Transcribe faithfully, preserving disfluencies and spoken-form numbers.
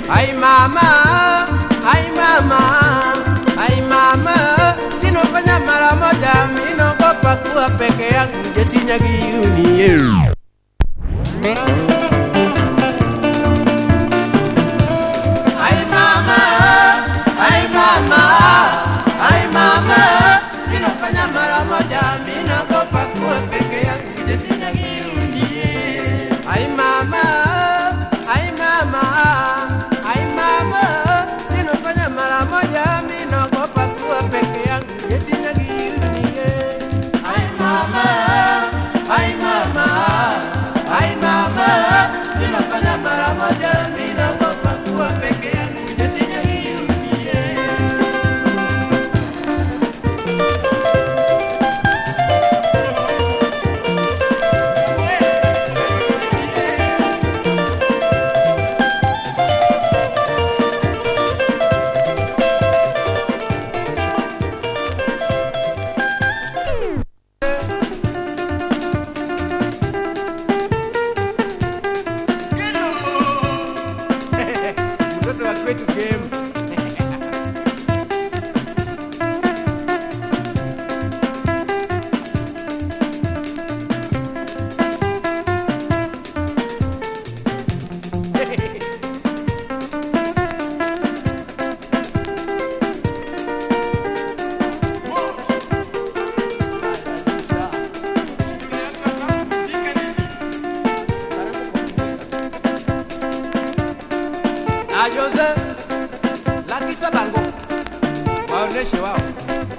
Ay mama, ay mama, ay mama, sinofanya mara moja, minaogopa kuwa peke yangu, jesinyagi unie. Ay mama, ay mama, ay mama, sinofanya mara moja, minaogopa kuwa peke yangu, jesinyagi unie. Ay mama, ay mama, ay mama, sinofanya mara moja, minaogopa kuwa peke yangu, jesinyagi unie. Ay mama, ay mama, ay mama, sinofanya mara moja, minaogopa kuwa peke yangu, jesinyagi unie. Mtoto wa kwetu game. Ah, Jose, Lucky Sabango, waoneshe wao.